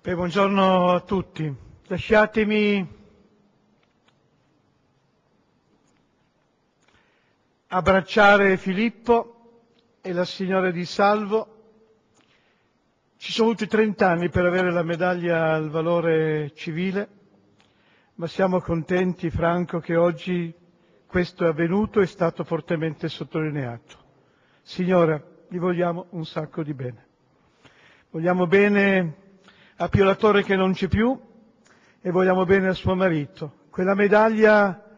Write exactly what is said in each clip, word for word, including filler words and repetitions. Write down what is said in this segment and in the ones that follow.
Beh, buongiorno a tutti. Lasciatemi abbracciare Filippo e la signora Di Salvo. Ci sono voluti trent'anni per avere la medaglia al valore civile, ma siamo contenti, Franco, che oggi questo è avvenuto e è stato fortemente sottolineato. Signora, vi vogliamo un sacco di bene. Vogliamo bene a Pio La Torre che non c'è più e vogliamo bene a suo marito. Quella medaglia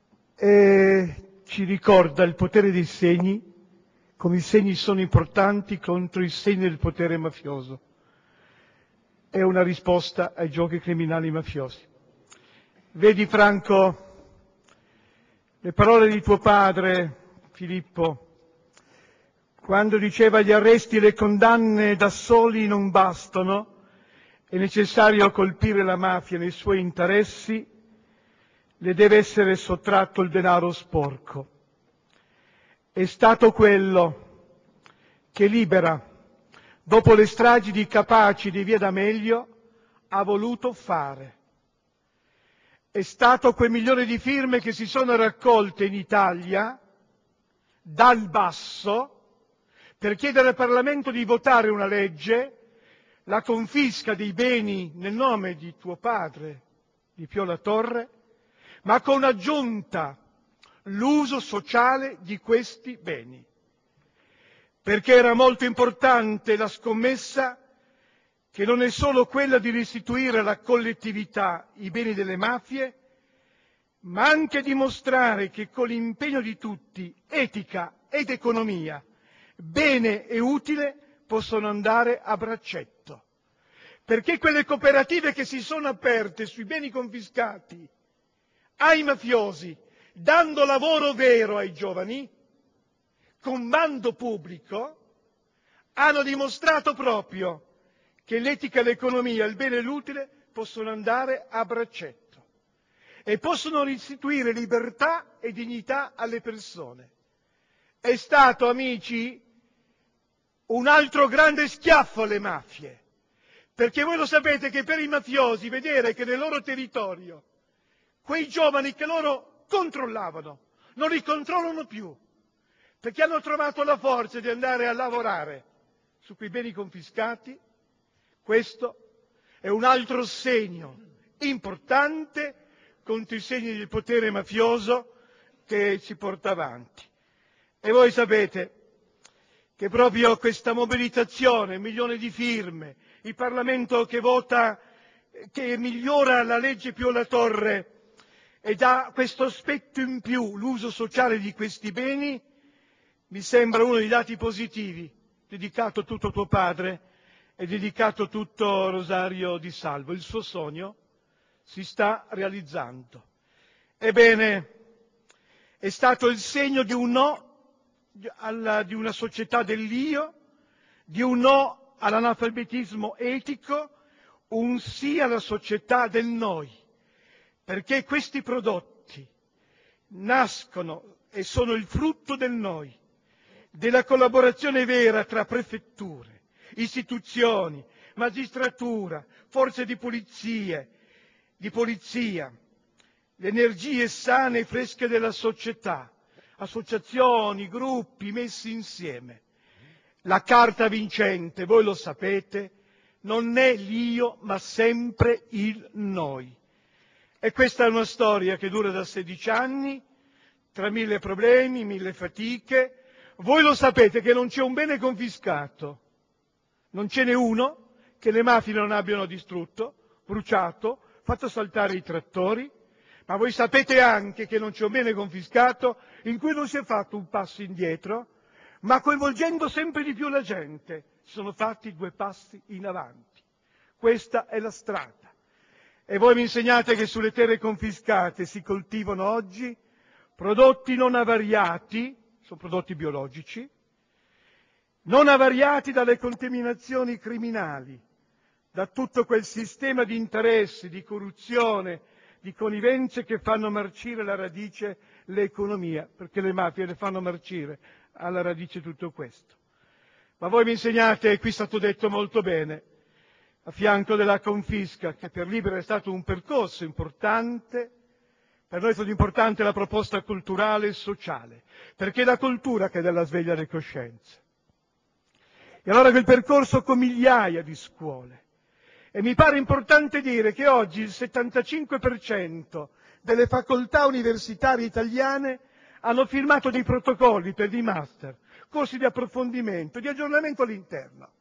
è, ci ricorda il potere dei segni, come i segni sono importanti contro i segni del potere mafioso. È una risposta ai giochi criminali mafiosi. Vedi, Franco, le parole di tuo padre, Filippo, quando diceva gli arresti e le condanne da soli non bastano, è necessario colpire la mafia nei suoi interessi, le deve essere sottratto il denaro sporco. È stato quello che Libera, dopo le stragi di Capaci di Via D'Amelio, ha voluto fare. È stato quel milione di firme che si sono raccolte in Italia dal basso per chiedere al Parlamento di votare una legge, la confisca dei beni nel nome di tuo padre, di Pio La Torre, ma con aggiunta l'uso sociale di questi beni. Perché era molto importante la scommessa che non è solo quella di restituire alla collettività i beni delle mafie, ma anche dimostrare che con l'impegno di tutti, etica ed economia, bene e utile possono andare a braccetto. Perché quelle cooperative che si sono aperte sui beni confiscati ai mafiosi, dando lavoro vero ai giovani, con bando pubblico, hanno dimostrato proprio che l'etica, l'economia, il bene e l'utile possono andare a braccetto e possono restituire libertà e dignità alle persone. È stato, amici, un altro grande schiaffo alle mafie, perché voi lo sapete che per i mafiosi vedere che nel loro territorio quei giovani che loro controllavano non li controllano più, perché hanno trovato la forza di andare a lavorare su quei beni confiscati, questo è un altro segno importante contro i segni del potere mafioso che si porta avanti. E voi sapete che proprio questa mobilitazione, un milione di firme, il Parlamento che vota, che migliora la legge Pio La Torre e dà questo aspetto in più, l'uso sociale di questi beni, mi sembra uno dei dati positivi, dedicato tutto a tuo padre e dedicato tutto a Rosario Di Salvo. Il suo sogno si sta realizzando. Ebbene, è stato il segno di un no alla, di una società dell'io, di un no all'analfabetismo etico, un sì alla società del noi, perché questi prodotti nascono e sono il frutto del noi, della collaborazione vera tra prefetture, istituzioni, magistratura, forze di polizie, di polizia, le energie sane e fresche della società, associazioni, gruppi messi insieme. La carta vincente, voi lo sapete, non è l'io ma sempre il noi. E questa è una storia che dura da sedici anni, tra mille problemi, mille fatiche. Voi lo sapete che non c'è un bene confiscato, non ce n'è uno che le mafie non abbiano distrutto, bruciato, fatto saltare i trattori, ma voi sapete anche che non c'è un bene confiscato in cui non si è fatto un passo indietro, ma coinvolgendo sempre di più la gente, si sono fatti due passi in avanti. Questa è la strada. E voi mi insegnate che sulle terre confiscate si coltivano oggi prodotti non avariati, sono prodotti biologici, non avariati dalle contaminazioni criminali, da tutto quel sistema di interessi, di corruzione, di connivenze che fanno marcire alla radice l'economia, perché le mafie le fanno marcire alla radice tutto questo. Ma voi mi insegnate, e qui è stato detto molto bene, a fianco della confisca, che per Libera è stato un percorso importante, per noi è stato importante la proposta culturale e sociale, perché è la cultura che dà la sveglia alle coscienze. E allora quel percorso con migliaia di scuole. E mi pare importante dire che oggi il settantacinque per cento delle facoltà universitarie italiane hanno firmato dei protocolli per dei master, corsi di approfondimento, di aggiornamento all'interno.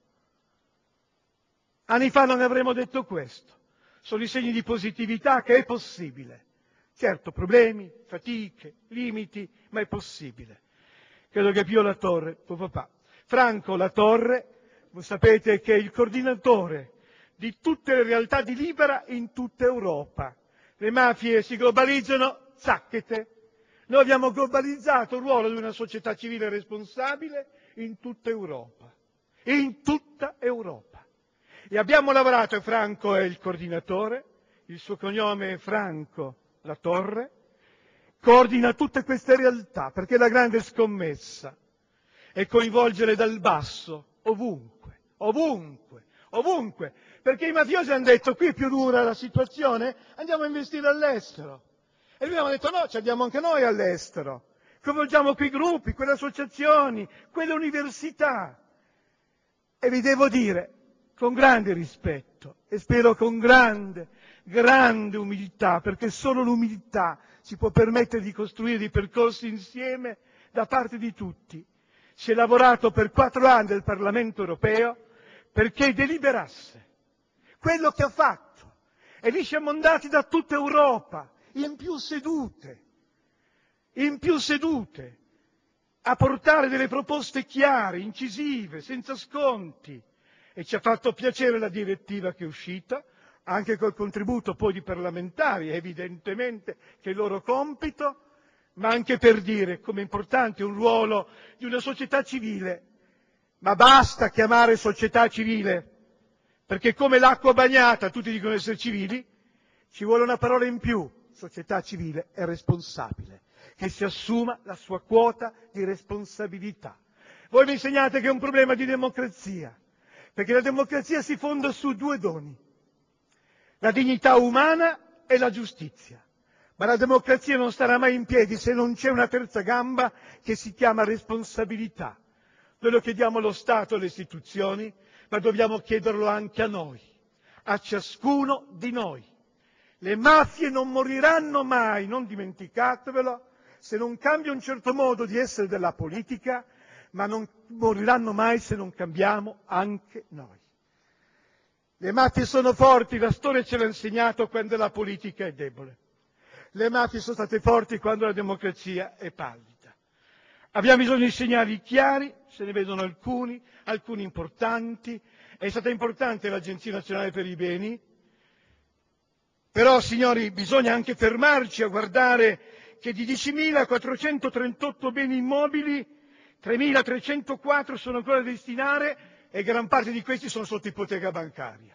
Anni fa non avremmo detto questo. Sono i segni di positività che è possibile. Certo, problemi, fatiche, limiti, ma è possibile. Credo che Pio La Torre, tuo papà, Franco La Torre, voi sapete che è il coordinatore di tutte le realtà di Libera in tutta Europa. Le mafie si globalizzano, zacchete. Noi abbiamo globalizzato il ruolo di una società civile responsabile in tutta Europa. In tutta Europa. E abbiamo lavorato, e Franco è il coordinatore, il suo cognome è Franco La Torre, coordina tutte queste realtà, perché la grande scommessa è coinvolgere dal basso, ovunque, ovunque, ovunque, perché i mafiosi hanno detto qui è più dura la situazione, andiamo a investire all'estero. E noi abbiamo detto no, ci andiamo anche noi all'estero, coinvolgiamo quei gruppi, quelle associazioni, quelle università. E vi devo dire, con grande rispetto e spero con grande, grande umiltà, perché solo l'umiltà ci può permettere di costruire dei percorsi insieme da parte di tutti. Si è lavorato per quattro anni del Parlamento europeo perché deliberasse quello che ha fatto e lì siamo andati da tutta Europa, in più sedute, in più sedute, a portare delle proposte chiare, incisive, senza sconti. E ci ha fatto piacere la direttiva che è uscita, anche col contributo poi di parlamentari, evidentemente che è il loro compito, ma anche per dire come è importante un ruolo di una società civile. Ma basta chiamare società civile, perché come l'acqua bagnata tutti dicono essere civili, ci vuole una parola in più. Società civile è responsabile, che si assuma la sua quota di responsabilità. Voi mi insegnate che è un problema di democrazia, perché la democrazia si fonda su due doni, la dignità umana e la giustizia. Ma la democrazia non starà mai in piedi se non c'è una terza gamba che si chiama responsabilità. Noi lo chiediamo allo Stato e alle istituzioni, ma dobbiamo chiederlo anche a noi, a ciascuno di noi. Le mafie non moriranno mai, non dimenticatevelo, se non cambia un certo modo di essere della politica, ma non moriranno mai se non cambiamo anche noi. Le mafie sono forti, la storia ce l'ha insegnato quando la politica è debole. Le mafie sono state forti quando la democrazia è pallida. Abbiamo bisogno di segnali chiari, se ne vedono alcuni, alcuni importanti. È stata importante l'Agenzia Nazionale per i Beni, però signori bisogna anche fermarci a guardare che di diecimilaquattrocentotrentotto beni immobili, tremilatrecentoquattro sono ancora da destinare e gran parte di questi sono sotto ipoteca bancaria.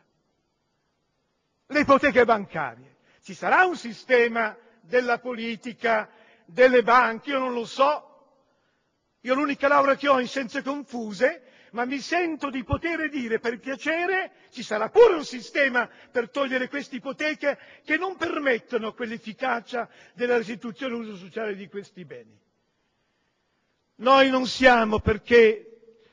Le ipoteche bancarie. Ci sarà un sistema della politica, delle banche, io non lo so. Io l'unica laurea che ho in scienze confuse, ma mi sento di poter dire per piacere ci sarà pure un sistema per togliere queste ipoteche che non permettono quell'efficacia della restituzione e uso sociale di questi beni. Noi non siamo perché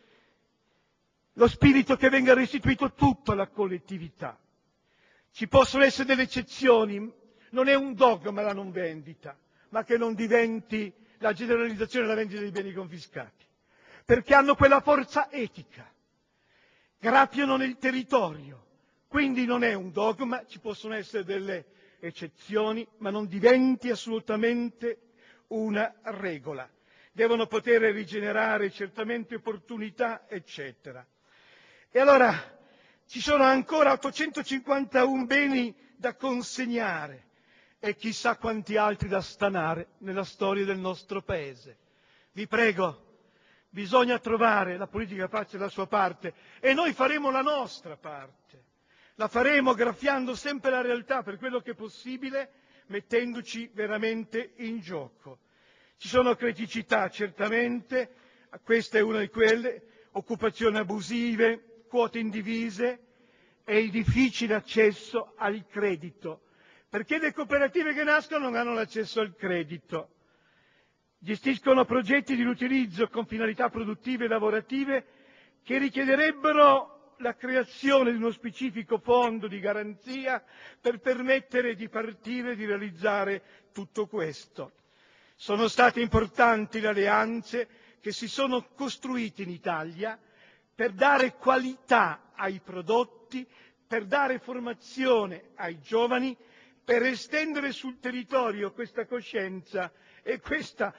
lo spirito che venga restituito tutto alla collettività. Ci possono essere delle eccezioni, non è un dogma la non vendita, ma che non diventi la generalizzazione della vendita dei beni confiscati, perché hanno quella forza etica, grappiano nel territorio, quindi non è un dogma, ci possono essere delle eccezioni, ma non diventi assolutamente una regola. Devono poter rigenerare certamente opportunità, eccetera. E allora ci sono ancora ottocentocinquantuno beni da consegnare e chissà quanti altri da stanare nella storia del nostro Paese. Vi prego, bisogna trovare, la politica faccia la sua parte e noi faremo la nostra parte. La faremo graffiando sempre la realtà per quello che è possibile, mettendoci veramente in gioco. Ci sono criticità certamente, questa è una di quelle, occupazioni abusive, quote indivise, è il difficile accesso al credito, perché le cooperative che nascono non hanno l'accesso al credito. Gestiscono progetti di riutilizzo con finalità produttive e lavorative che richiederebbero la creazione di uno specifico fondo di garanzia per permettere di partire e di realizzare tutto questo. Sono state importanti le alleanze che si sono costruite in Italia per dare qualità ai prodotti, per dare formazione ai giovani, per estendere sul territorio questa coscienza e questa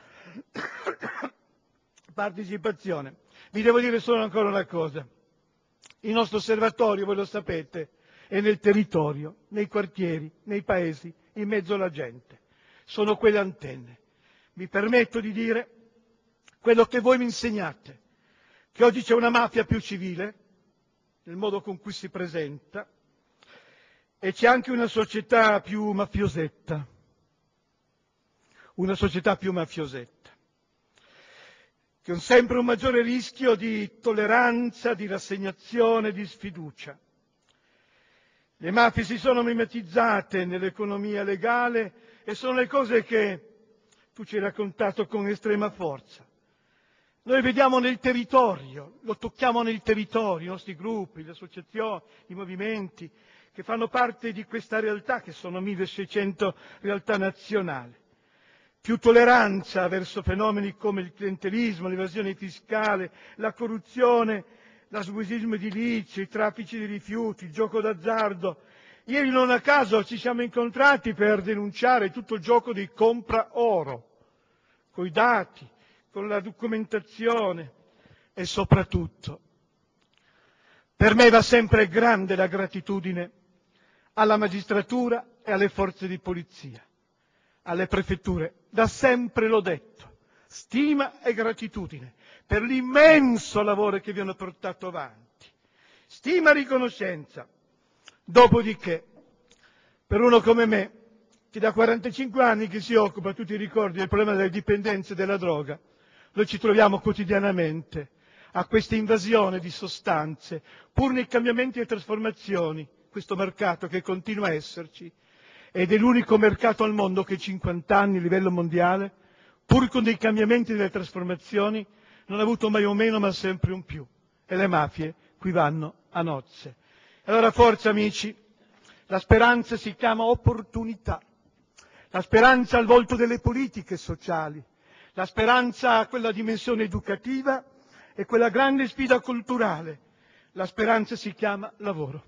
partecipazione. Vi devo dire solo ancora una cosa. Il nostro osservatorio, voi lo sapete, è nel territorio, nei quartieri, nei paesi, in mezzo alla gente. Sono quelle antenne. Mi permetto di dire quello che voi mi insegnate, che oggi c'è una mafia più civile, nel modo con cui si presenta, e c'è anche una società più mafiosetta, una società più mafiosetta, con sempre un maggiore rischio di tolleranza, di rassegnazione, di sfiducia. Le mafie si sono mimetizzate nell'economia legale e sono le cose che tu ci hai raccontato con estrema forza. Noi vediamo nel territorio, lo tocchiamo nel territorio, i nostri gruppi, le associazioni, i movimenti che fanno parte di questa realtà, che sono milleseicento realtà nazionali. Più tolleranza verso fenomeni come il clientelismo, l'evasione fiscale, la corruzione, l'abusivismo edilizio, i traffici di rifiuti, il gioco d'azzardo. Ieri non a caso ci siamo incontrati per denunciare tutto il gioco di compra oro, coi dati, con la documentazione e soprattutto per me va sempre grande la gratitudine alla magistratura e alle forze di polizia, alle prefetture. Da sempre l'ho detto, stima e gratitudine per l'immenso lavoro che vi hanno portato avanti, stima e riconoscenza. Dopodiché, per uno come me, che da quarantacinque anni che si occupa, tu ti ricordi, del problema delle dipendenze e della droga, noi ci troviamo quotidianamente a questa invasione di sostanze, pur nei cambiamenti e trasformazioni, questo mercato che continua a esserci, ed è l'unico mercato al mondo che cinquanta anni a livello mondiale, pur con dei cambiamenti e delle trasformazioni, non ha avuto mai un meno ma sempre un più. E le mafie qui vanno a nozze. Allora forza amici, la speranza si chiama opportunità, la speranza al volto delle politiche sociali, la speranza ha quella dimensione educativa e quella grande sfida culturale. La speranza si chiama lavoro,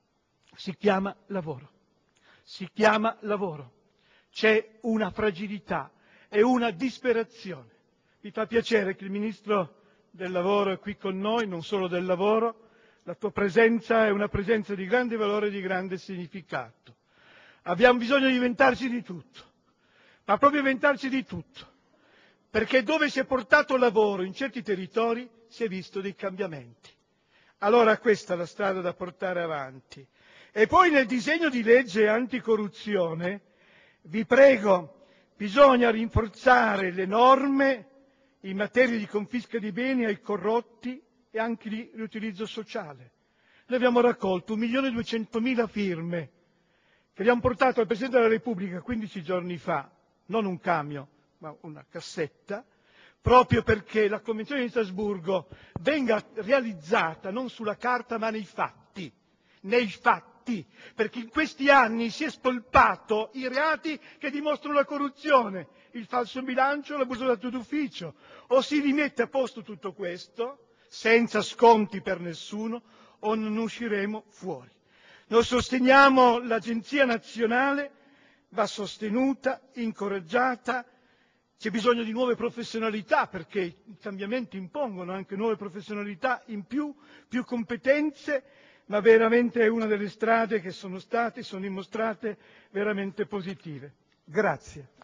si chiama lavoro, si chiama lavoro. C'è una fragilità e una disperazione. Mi fa piacere che il Ministro del Lavoro è qui con noi, non solo del lavoro. La tua presenza è una presenza di grande valore e di grande significato. Abbiamo bisogno di inventarci di tutto, ma proprio inventarci di tutto, perché dove si è portato lavoro in certi territori si è visto dei cambiamenti. Allora questa è la strada da portare avanti. E poi nel disegno di legge anticorruzione, vi prego, bisogna rinforzare le norme in materia di confisca di beni ai corrotti e anche di riutilizzo sociale. Noi abbiamo raccolto un milione duecentomila firme che abbiamo portato al Presidente della Repubblica quindici giorni fa, non un camion, ma una cassetta, proprio perché la Convenzione di Strasburgo venga realizzata non sulla carta ma nei fatti, nei fatti, perché in questi anni si è spolpato i reati che dimostrano la corruzione, il falso in bilancio, l'abuso d'atto d'ufficio. O si rimette a posto tutto questo, senza sconti per nessuno, o non usciremo fuori. Noi sosteniamo l'Agenzia Nazionale, va sostenuta, incoraggiata, c'è bisogno di nuove professionalità perché i cambiamenti impongono anche nuove professionalità in più, più competenze, ma veramente è una delle strade che sono state, sono dimostrate veramente positive. Grazie.